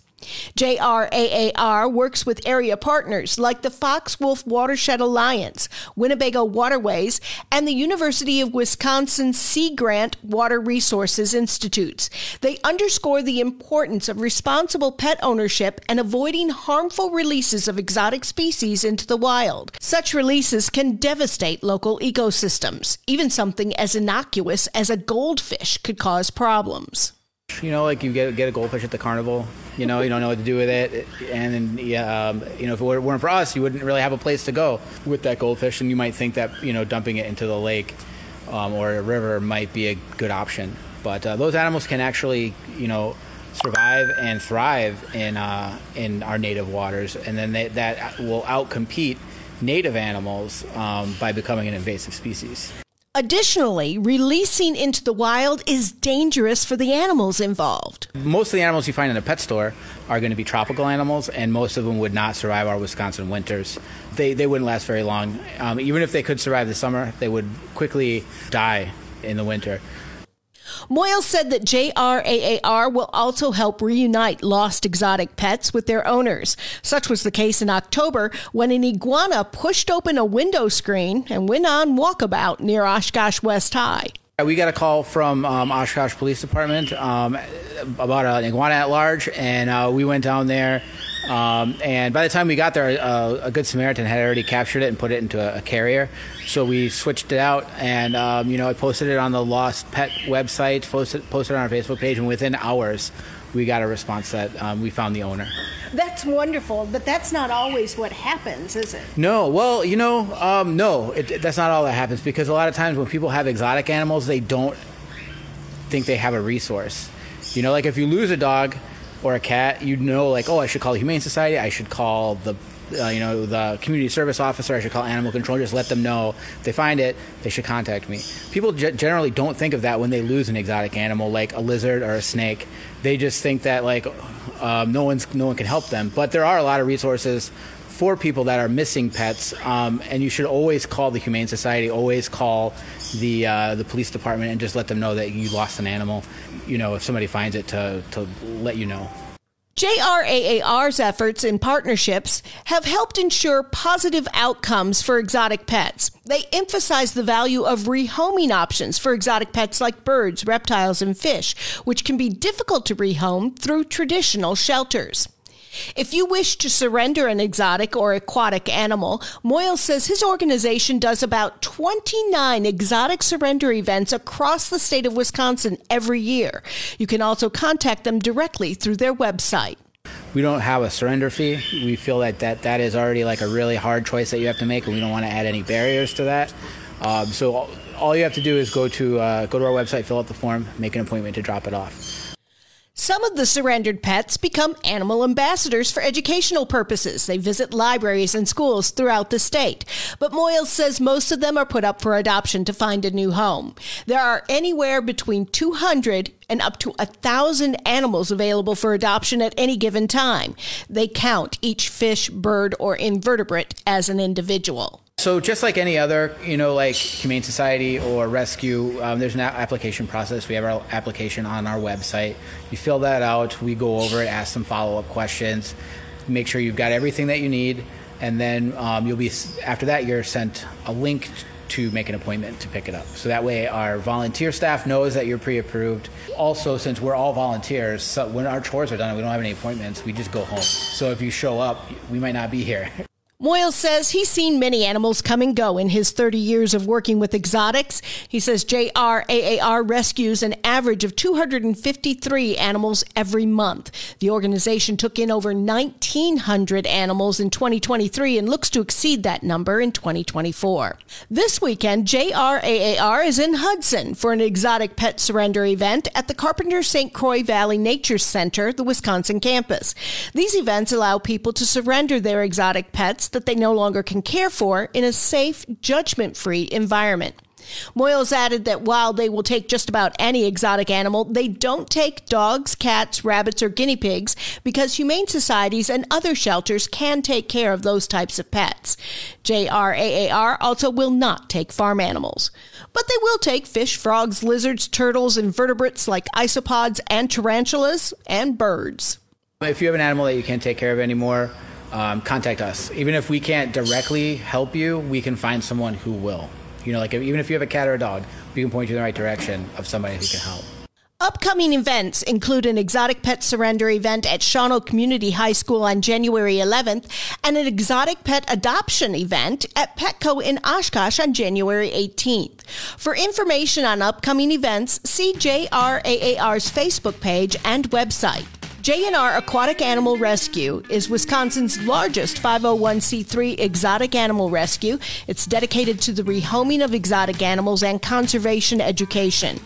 JRAAR works with area partners like the Fox Wolf Watershed Alliance, Winnebago Waterways, and the University of Wisconsin Sea Grant Water Resources Institutes. They underscore the importance of responsible pet ownership and avoiding harmful releases of exotic species into the wild. Such releases can devastate local ecosystems. Even something as innocuous as a goldfish could cause problems. You know, like you get a goldfish at the carnival, you don't know what to do with it. And then, if it weren't for us, you wouldn't really have a place to go with that goldfish. And you might think that, dumping it into the lake or a river might be a good option. But those animals can actually, survive and thrive in our native waters. And then that will outcompete native animals by becoming an invasive species. Additionally, releasing into the wild is dangerous for the animals involved. Most of the animals you find in a pet store are going to be tropical animals, and most of them would not survive our Wisconsin winters. They wouldn't last very long. Even if they could survive the summer, they would quickly die in the winter. Moyle said that JRAAR will also help reunite lost exotic pets with their owners. Such was the case in October when an iguana pushed open a window screen and went on walkabout near Oshkosh West High. We got a call from Oshkosh Police Department about an iguana at large, and we went down there. And by the time we got there, a Good Samaritan had already captured it and put it into a carrier. So we switched it out, and I posted it on the Lost Pet website, posted it on our Facebook page, and within hours, we got a response that we found the owner. That's wonderful, but that's not always what happens, is it? No. Well, no. That's not all that happens, because a lot of times when people have exotic animals, they don't think they have a resource. Like if you lose a dog or a cat, I should call the Humane Society, I should call the community service officer, I should call animal control, just let them know if they find it, they should contact me. People generally don't think of that when they lose an exotic animal like a lizard or a snake. They just think that no one can help them. But there are a lot of resources for people that are missing pets, and you should always call the Humane Society, always call the police department, and just let them know that you lost an animal. If somebody finds it, to let you know. JRAAR's efforts and partnerships have helped ensure positive outcomes for exotic pets. They emphasize the value of rehoming options for exotic pets like birds, reptiles, and fish, which can be difficult to rehome through traditional shelters. If you wish to surrender an exotic or aquatic animal, Moyle says his organization does about 29 exotic surrender events across the state of Wisconsin every year. You can also contact them directly through their website. We don't have a surrender fee. We feel that is already like a really hard choice that you have to make, and we don't want to add any barriers to that. So all you have to do is go to our website, fill out the form, make an appointment to drop it off. Some of the surrendered pets become animal ambassadors for educational purposes. They visit libraries and schools throughout the state. But Moyles says most of them are put up for adoption to find a new home. There are anywhere between 200 and up to 1,000 animals available for adoption at any given time. They count each fish, bird, or invertebrate as an individual. So just like any other, like Humane Society or rescue, there's an application process. We have our application on our website. You fill that out. We go over it, ask some follow-up questions, make sure you've got everything that you need, and then after that, you're sent a link to make an appointment to pick it up. So that way our volunteer staff knows that you're pre-approved. Also, since we're all volunteers, so when our chores are done and we don't have any appointments, we just go home. So if you show up, we might not be here. Moyles says he's seen many animals come and go in his 30 years of working with exotics. He says JRAAR rescues an average of 253 animals every month. The organization took in over 1,900 animals in 2023 and looks to exceed that number in 2024. This weekend, JRAAR is in Hudson for an exotic pet surrender event at the Carpenter St. Croix Valley Nature Center, the Wisconsin campus. These events allow people to surrender their exotic pets that they no longer can care for in a safe, judgment-free environment. Moyles added that while they will take just about any exotic animal, they don't take dogs, cats, rabbits, or guinea pigs because humane societies and other shelters can take care of those types of pets. JRAAR also will not take farm animals. But they will take fish, frogs, lizards, turtles, invertebrates like isopods and tarantulas, and birds. If you have an animal that you can't take care of anymore, contact us. Even if we can't directly help you, we can find someone who will. Even if you have a cat or a dog, we can point you in the right direction of somebody who can help. Upcoming events include an exotic pet surrender event at Shawano Community High School on January 11th and an exotic pet adoption event at Petco in Oshkosh on January 18th. For information on upcoming events, see JRAAR's Facebook page and website. J&R Aquatic Animal Rescue is Wisconsin's largest 501c3 exotic animal rescue. It's dedicated to the rehoming of exotic animals and conservation education.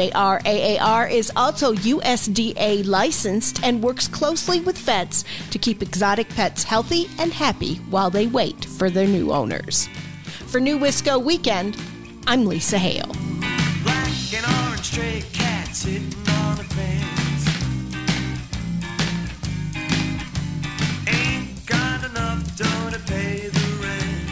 JRAAR is also USDA licensed and works closely with vets to keep exotic pets healthy and happy while they wait for their new owners. For New Wisco Weekend, I'm Lisa Hale. Black and orange stray cats sitting on a fence. Don't pay the rent.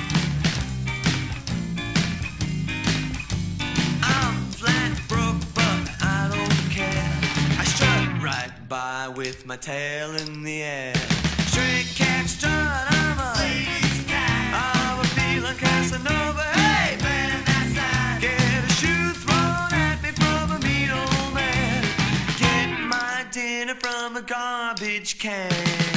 I'm flat broke, but I don't care. I strut right by with my tail in the air. Stray cat strut, I'm a lady's cat. I'm a feeling Casanova. Hey, man, that's that. Get a shoe thrown at me from a mean old man. Get my dinner from a garbage can.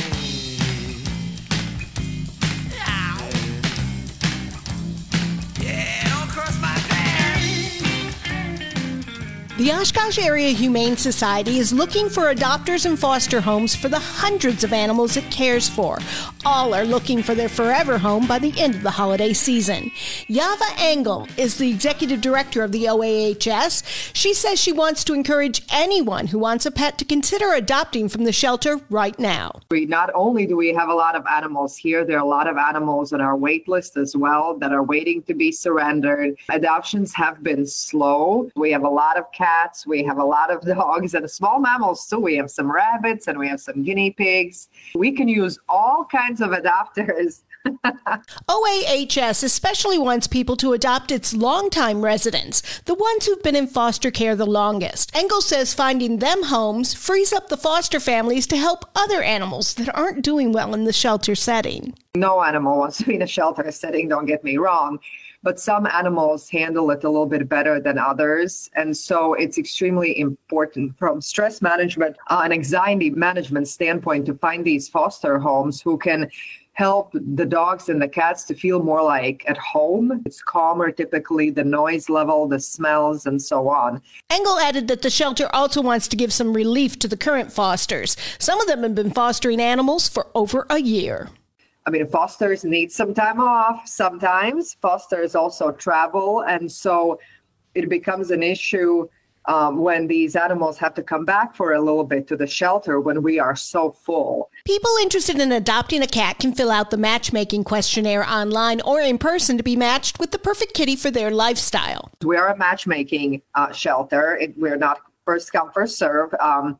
The Oshkosh Area Humane Society is looking for adopters and foster homes for the hundreds of animals it cares for. All are looking for their forever home by the end of the holiday season. Yava Engel is the executive director of the OAHS. She says she wants to encourage anyone who wants a pet to consider adopting from the shelter right now. Not only do we have a lot of animals here, there are a lot of animals on our wait list as well that are waiting to be surrendered. Adoptions have been slow. We have a lot of cats, we have a lot of dogs, and small mammals too. We have some rabbits and we have some guinea pigs. We can use all kinds of adopters. OAHS especially wants people to adopt its longtime residents, the ones who've been in foster care the longest. Engel says finding them homes frees up the foster families to help other animals that aren't doing well in the shelter setting. No animal wants to be in a shelter setting, don't get me wrong. But some animals handle it a little bit better than others. And so it's extremely important from stress management and anxiety management standpoint to find these foster homes who can help the dogs and the cats to feel more like at home. It's calmer, typically, the noise level, the smells, and so on. Engel added that the shelter also wants to give some relief to the current fosters. Some of them have been fostering animals for over a year. I mean, fosters need some time off sometimes. Fosters also travel, and so it becomes an issue when these animals have to come back for a little bit to the shelter when we are so full. People interested in adopting a cat can fill out the matchmaking questionnaire online or in person to be matched with the perfect kitty for their lifestyle. We are a matchmaking shelter. We're not first come, first serve.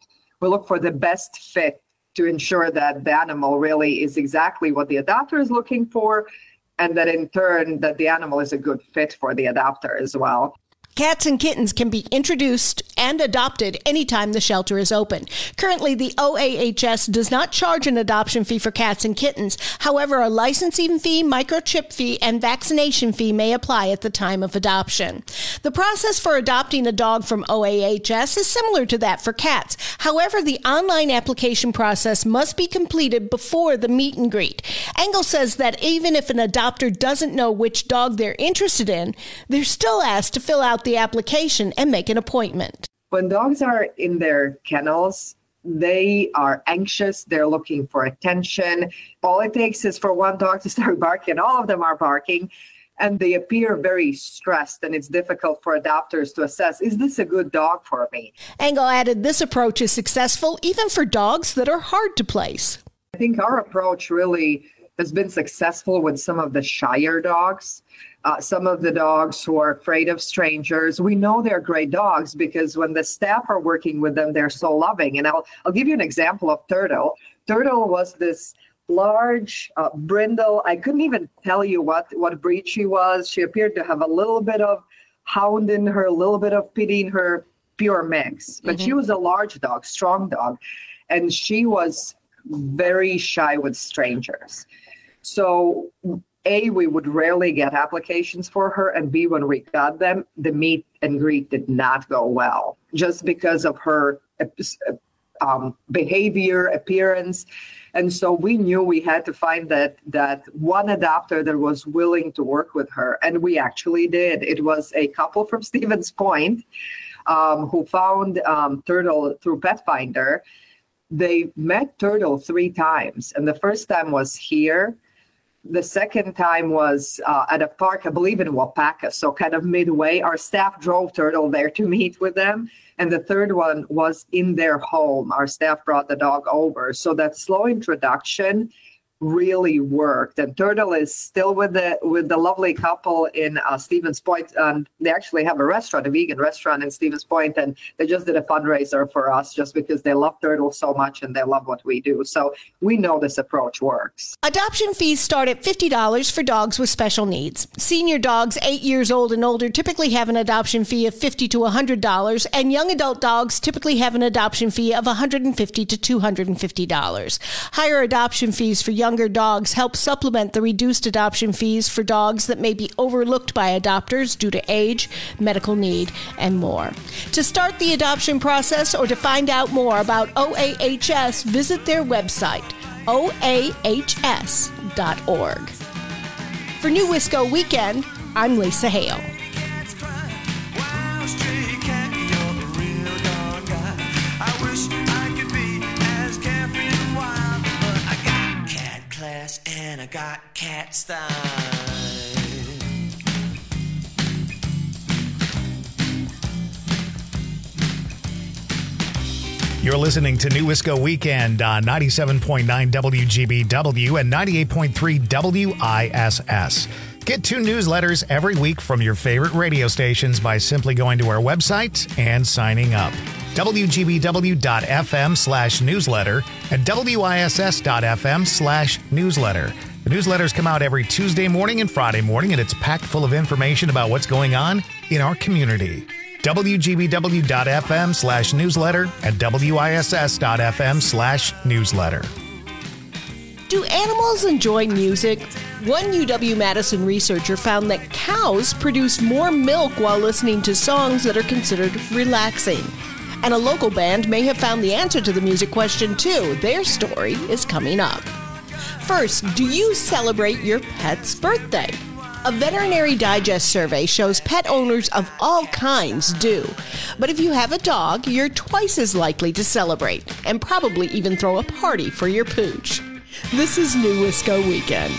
We look for the best fit to ensure that the animal really is exactly what the adopter is looking for, and that in turn that the animal is a good fit for the adopter as well. Cats and kittens can be introduced and adopted anytime the shelter is open. Currently, the OAHS does not charge an adoption fee for cats and kittens. However, a licensing fee, microchip fee, and vaccination fee may apply at the time of adoption. The process for adopting a dog from OAHS is similar to that for cats. However, the online application process must be completed before the meet and greet. Engel says that even if an adopter doesn't know which dog they're interested in, they're still asked to fill out the application and make an appointment. When dogs are in their kennels, they are anxious. They're looking for attention. All it takes is for one dog to start barking. All of them are barking, and they appear very stressed, and it's difficult for adopters to assess, is this a good dog for me? Engel added this approach is successful even for dogs that are hard to place. I think our approach really has been successful with some of the shyer dogs. Some of the dogs who are afraid of strangers. We know they're great dogs because when the staff are working with them, they're so loving. And I'll give you an example of Turtle. Turtle was this large brindle. I couldn't even tell you what breed she was. She appeared to have a little bit of hound in her, a little bit of pity in her, pure mix. But she was a large dog, strong dog. And she was very shy with strangers. So A, we would rarely get applications for her, and B, when we got them, the meet and greet did not go well, just because of her behavior, appearance. And so we knew we had to find that one adopter that was willing to work with her, and we actually did. It was a couple from Stevens Point who found Turtle through Petfinder. They met Turtle 3 times, and the first time was here. The second time was at a park, I believe in Wapaka, so kind of midway. Our staff drove Turtle there to meet with them. And the third one was in their home. Our staff brought the dog over. So that slow introduction really worked. And Turtle is still with the lovely couple in Stevens Point. They actually have a restaurant, a vegan restaurant in Stevens Point, and they just did a fundraiser for us just because they love Turtle so much and they love what we do. So we know this approach works. Adoption fees start at $50 for dogs with special needs. Senior dogs 8 years old and older typically have an adoption fee of $50 to $100, and young adult dogs typically have an adoption fee of $150 to $250. Higher adoption fees for younger dogs help supplement the reduced adoption fees for dogs that may be overlooked by adopters due to age, medical need, and more. To start the adoption process or to find out more about OAHS, visit their website, oahs.org. For New Wisco Weekend, I'm Lisa Hale. And I got cat style. You're listening to New Wisco Weekend on 97.9 WGBW and 98.3 WISS. Get 2 newsletters every week from your favorite radio stations by simply going to our website and signing up. WGBW.FM/newsletter and WISS.FM/newsletter. The newsletters come out every Tuesday morning and Friday morning, and it's packed full of information about what's going on in our community. WGBW.FM/newsletter and WISS.FM/newsletter. Do animals enjoy music? One UW-Madison researcher found that cows produce more milk while listening to songs that are considered relaxing. And a local band may have found the answer to the music question, too. Their story is coming up. First, do you celebrate your pet's birthday? A Veterinary Digest survey shows pet owners of all kinds do. But if you have a dog, you're twice as likely to celebrate and probably even throw a party for your pooch. This is New Wisco Weekend.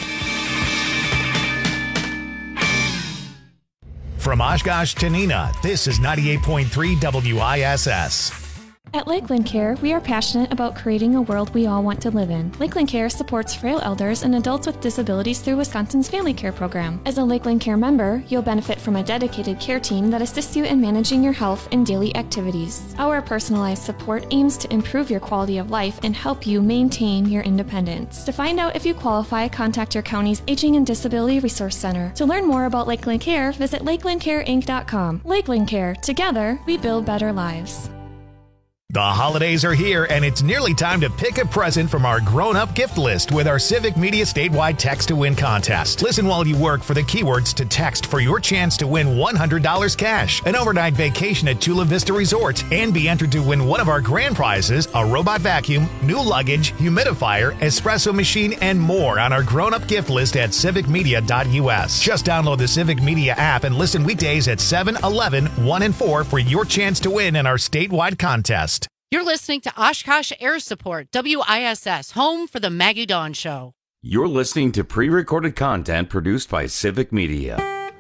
From Oshkosh to Neenah, this is 98.3 WISS. At Lakeland Care, we are passionate about creating a world we all want to live in. Lakeland Care supports frail elders and adults with disabilities through Wisconsin's Family Care Program. As a Lakeland Care member, you'll benefit from a dedicated care team that assists you in managing your health and daily activities. Our personalized support aims to improve your quality of life and help you maintain your independence. To find out if you qualify, contact your county's Aging and Disability Resource Center. To learn more about Lakeland Care, visit lakelandcareinc.com. Lakeland Care. Together, we build better lives. The holidays are here, and it's nearly time to pick a present from our grown-up gift list with our Civic Media statewide Text to Win contest. Listen while you work for the keywords to text for your chance to win $100 cash, an overnight vacation at Chula Vista Resort, and be entered to win one of our grand prizes, a robot vacuum, new luggage, humidifier, espresso machine, and more on our grown-up gift list at civicmedia.us. Just download the Civic Media app and listen weekdays at 7, 11, 1, and 4 for your chance to win in our statewide contest. You're listening to Oshkosh Air Support, WISS, home for the Maggie Dawn Show. You're listening to pre-recorded content produced by Civic Media.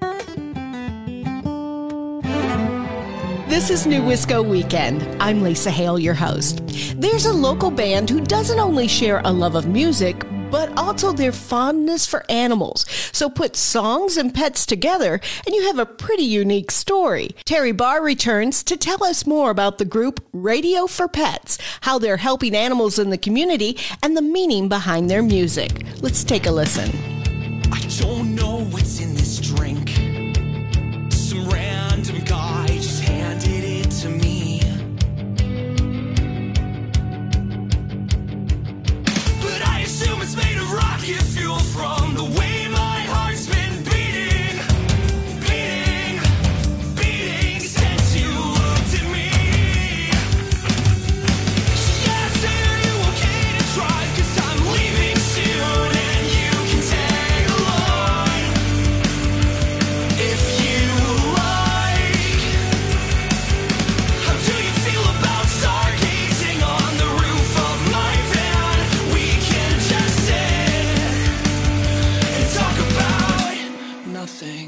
This is New Wisco Weekend. I'm Lisa Hale, your host. There's a local band who doesn't only share a love of music, but also their fondness for animals. So put songs and pets together, and you have a pretty unique story. Terry Barr returns to tell us more about the group Radio for Pets, how they're helping animals in the community, and the meaning behind their music. Let's take a listen. I don't know what's in this drink. Some random guy just handed it to me. But I assume it's made of rocket fuel from the way my heart's been beating, beating, beating since you looked at me. She asked, are you okay to drive? 'Cause I'm leaving soon and you can tag along if you like. How do you feel about stargazing on the roof of my van? We can just sit and talk about nothing.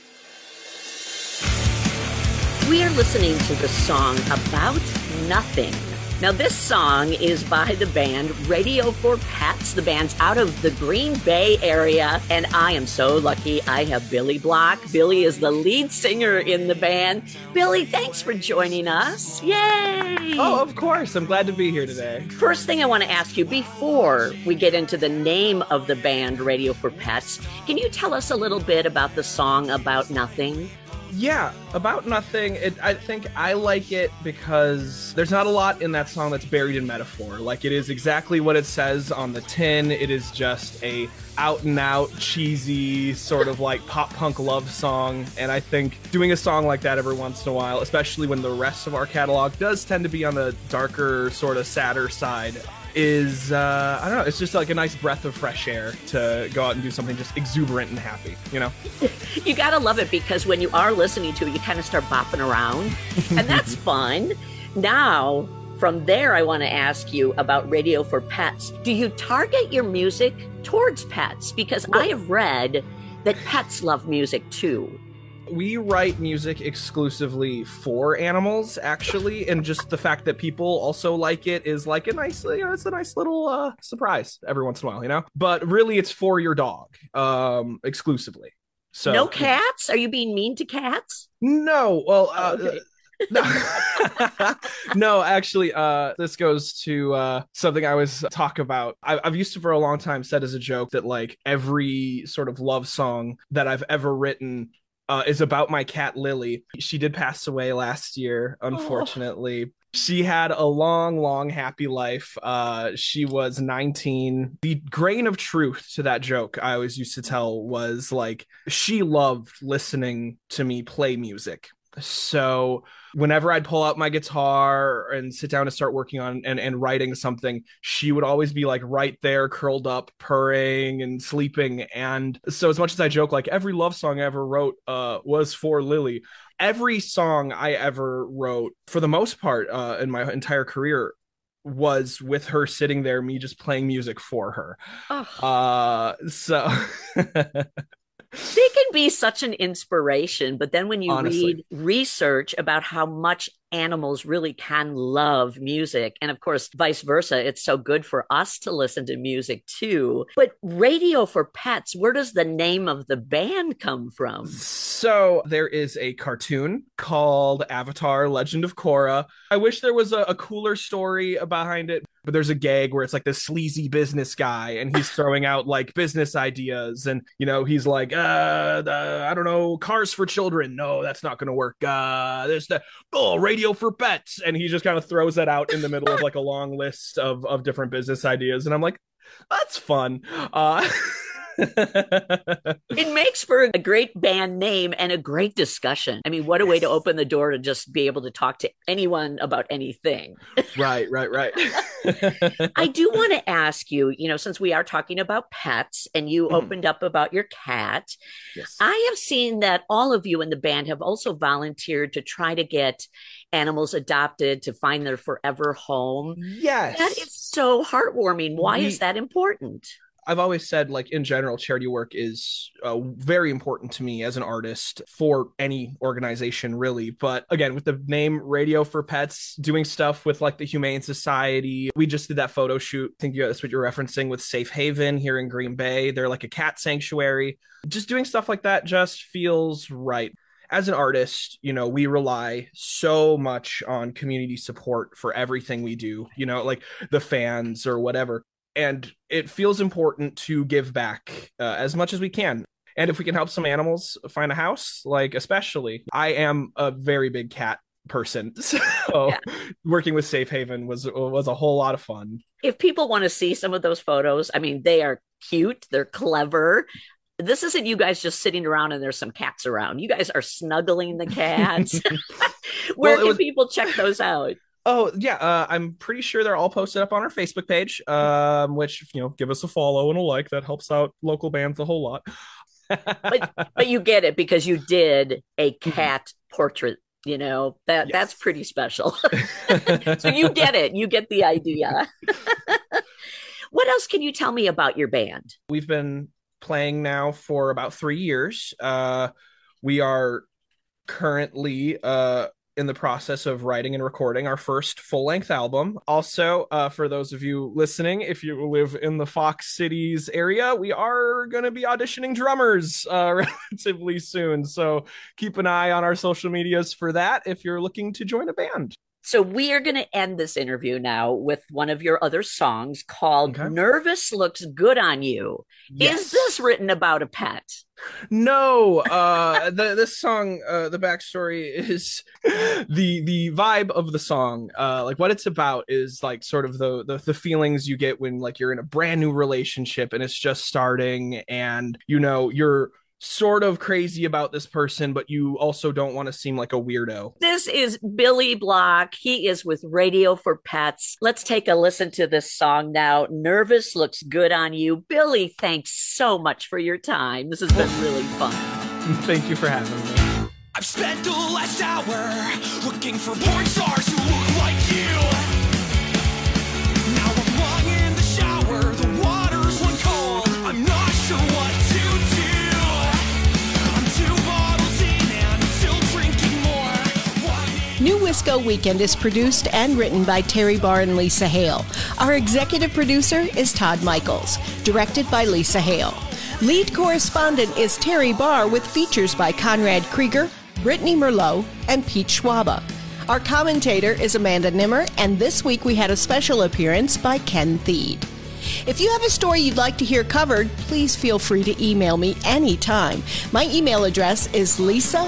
We are listening to the song About Nothing. Now, this song is by the band Radio for Pets. The band's out of the Green Bay area, and I am so lucky I have Billy Block. Billy is the lead singer in the band. Billy, thanks for joining us. Yay! Oh, of course. I'm glad to be here today. First thing I want to ask you, before we get into the name of the band Radio for Pets, can you tell us a little bit about the song About Nothing? Yeah, About Nothing, I think I like it because there's not a lot in that song that's buried in metaphor. Like, it is exactly what it says on the tin. It is just a out-and-out, cheesy, sort of like pop-punk love song. And I think doing a song like that every once in a while, especially when the rest of our catalog does tend to be on the darker, sort of sadder side, is, I don't know, it's just like a nice breath of fresh air to go out and do something just exuberant and happy, you know? You gotta love it, because when you are listening to it, you kind of start bopping around, and that's fun. Now, from there, I want to ask you about Radio for Pets. Do you target your music towards pets? Because I have read that pets love music too. We write music exclusively for animals, actually, and just the fact that people also like it is like a nice, it's a nice little surprise every once in a while, you know? But really, it's for your dog, exclusively. So no cats? Are you being mean to cats? No. Well, okay. No, actually, this goes to something I always talk about. I've used to, for a long time, said as a joke that like every sort of love song that I've ever written is about my cat Lily. She did pass away last year, unfortunately. She had a long, long, happy life. She was 19. The grain of truth to that joke I always used to tell was like, she loved listening to me play music. So whenever I'd pull out my guitar and sit down to start working on and writing something, she would always be like right there, curled up, purring and sleeping. And so as much as I joke, like every love song I ever wrote was for Lily, every song I ever wrote, for the most part in my entire career, was with her sitting there, me just playing music for her. So they can be such an inspiration, but then when you Honestly. read research about how much animals really can love music, and of course vice versa, it's so good for us to listen to music too. But Radio for Pets, where does the name of the band come from? So there is a cartoon called Avatar Legend of Korra. I wish there was a cooler story behind it, but there's a gag where it's like this sleazy business guy and he's throwing out like business ideas, and he's like I don't know, cars for children, no, that's not gonna work, there's the Radio for Pets, and he just kind of throws that out in the middle of like a long list of different business ideas, and I'm like, that's fun. It makes for a great band name and a great discussion. I mean, what a way to open the door to just be able to talk to anyone about anything. Right. I do want to ask you, since we are talking about pets and you opened up about your cat, yes. I have seen that all of you in the band have also volunteered to try to get animals adopted to find their forever home. Yes. That is so heartwarming. Why is that important? I've always said, like, in general, charity work is very important to me as an artist for any organization, really. But again, with the name Radio for Pets, doing stuff with like the Humane Society, we just did that photo shoot. I think that's what you're referencing with Safe Haven here in Green Bay. They're like a cat sanctuary. Just doing stuff like that just feels right. As an artist, we rely so much on community support for everything we do, like the fans or whatever. And it feels important to give back as much as we can. And if we can help some animals find a house, like especially, I am a very big cat person. So working with Safe Haven was a whole lot of fun. If people want to see some of those photos, I mean, they are cute. They're clever. This isn't you guys just sitting around and there's some cats around. You guys are snuggling the cats. Where can people check those out? Oh, yeah. I'm pretty sure they're all posted up on our Facebook page, which, give us a follow and a like. That helps out local bands a whole lot. but you get it because you did a cat portrait, that's pretty special. So you get it. You get the idea. What else can you tell me about your band? We've been playing now for about 3 years. We are currently in the process of writing and recording our first full-length album. Also, for those of you listening, if you live in the Fox Cities area, we are going to be auditioning drummers relatively soon. So keep an eye on our social medias for that if you're looking to join a band. So we are going to end this interview now with one of your other songs called Nervous Looks Good on You. Yes. Is this written about a pet? No, this song, the backstory is the vibe of the song. Like what it's about is like sort of the feelings you get when like you're in a brand new relationship and it's just starting and you're sort of crazy about this person, but you also don't want to seem like a weirdo. This is Billy Block. He is with Radio for Pets. Let's take a listen to this song now. Nervous Looks Good on You. Billy, thanks so much for your time. This has been really fun. Thank you for having me. I've spent the last hour looking for porn stars who look like you. Now I'm lying in the shower, the water's run cold. I'm not sure what to do. New Wisco Weekend is produced and written by Terry Barr and Lisa Hale. Our executive producer is Todd Michaels, directed by Lisa Hale. Lead correspondent is Terry Barr with features by Conrad Krieger, Brittany Merlot, and Pete Schwaba. Our commentator is Amanda Nimmer, and this week we had a special appearance by Ken Theed. If you have a story you'd like to hear covered, please feel free to email me anytime. My email address is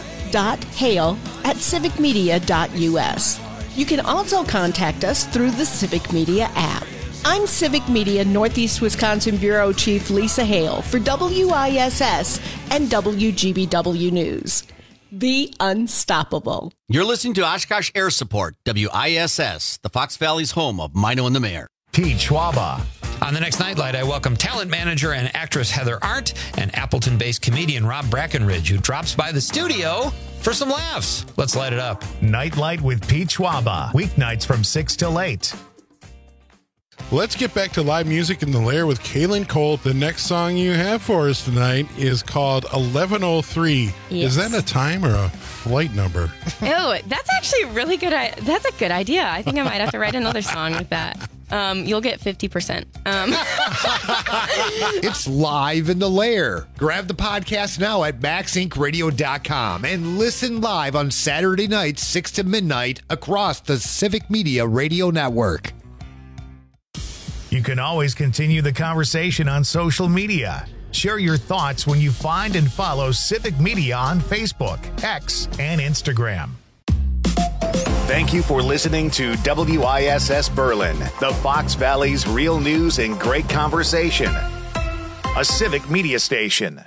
lisa.hale@civicmedia.us. You can also contact us through the Civic Media app. I'm Civic Media Northeast Wisconsin Bureau Chief Lisa Hale for WISS and WGBW News. Be unstoppable. You're listening to Oshkosh Air Support, WISS, the Fox Valley's home of Mino and the Mayor. Pete Schwaba. On the next Nightlight, I welcome talent manager and actress Heather Arndt and Appleton-based comedian Rob Brackenridge, who drops by the studio for some laughs. Let's light it up. Nightlight with Pete Schwaba. Weeknights from 6 till 8. Let's get back to live music in the Lair with Kaylin Colt. The next song you have for us tonight is called 1103. Yes. Is that a time or a flight number? Oh, that's actually really good. That's a good idea. I think I might have to write another song with that. You'll get 50%. It's live in the Lair. Grab the podcast now at MaxIncRadio.com and listen live on Saturday nights, 6 to midnight, across the Civic Media Radio Network. You can always continue the conversation on social media. Share your thoughts when you find and follow Civic Media on Facebook, X, and Instagram. Thank you for listening to WISS Berlin, the Fox Valley's real news and great conversation. A Civic Media station.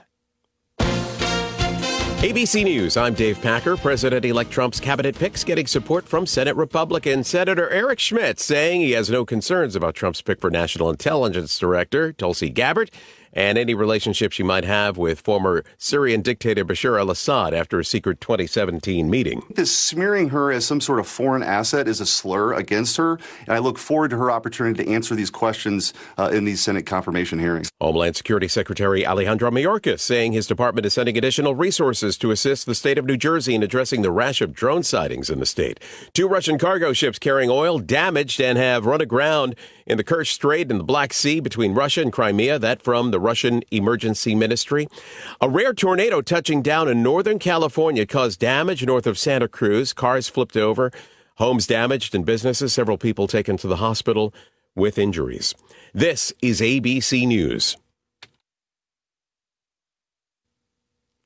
ABC News, I'm Dave Packer. President-elect Trump's cabinet picks getting support from Senate Republican Senator Eric Schmidt, saying he has no concerns about Trump's pick for National Intelligence Director Tulsi Gabbard and any relationship she might have with former Syrian dictator Bashar al-Assad after a secret 2017 meeting. This smearing her as some sort of foreign asset is a slur against her, and I look forward to her opportunity to answer these questions in these Senate confirmation hearings. Homeland Security Secretary Alejandro Mayorkas saying his department is sending additional resources to assist the state of New Jersey in addressing the rash of drone sightings in the state. 2 Russian cargo ships carrying oil damaged and have run aground in the Kerch Strait in the Black Sea between Russia and Crimea, that from the Russian Emergency Ministry. A rare tornado touching down in Northern California caused damage north of Santa Cruz. Cars flipped over, homes damaged, and businesses. Several people taken to the hospital with injuries. This is ABC News.